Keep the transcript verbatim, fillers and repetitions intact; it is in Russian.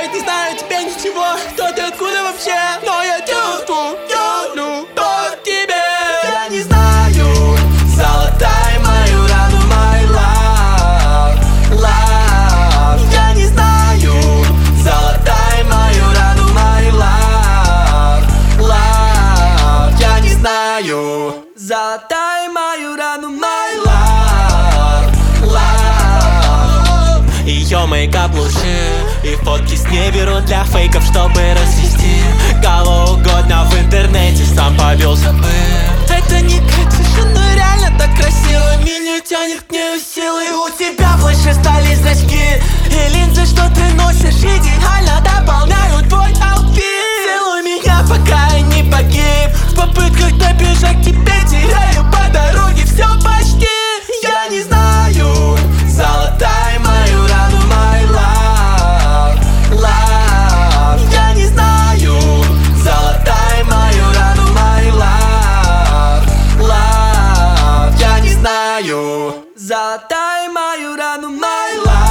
ведь не знаю тебе ничего. Кто ты, откуда вообще? Но я чувствую, чувствую то в тебе. Я не знаю, золотай мою рану, my love, love. Я не знаю, золотай мою рану, my love, love. Я не знаю, золотай мою рану, my love, love. Ее мейкап лучше, и фотки с ней беру для фейков, чтобы развести. Кого угодно в интернете, сам повелся бы. Это не Катюша, но реально так красиво. Меня тянет к ней силы. У тебя в флеше стали зрачки, и линзы, что ты носишь, идеально дополняют твой аутфит. Целуй меня, пока я не погиб. В попытках добежать к тебе теряю по дороге все почти. Я не знаю, золотай мою рану, my love, love. Я не знаю, золотай мою рану, my love, love. Я не знаю, золотай мою рану, my love.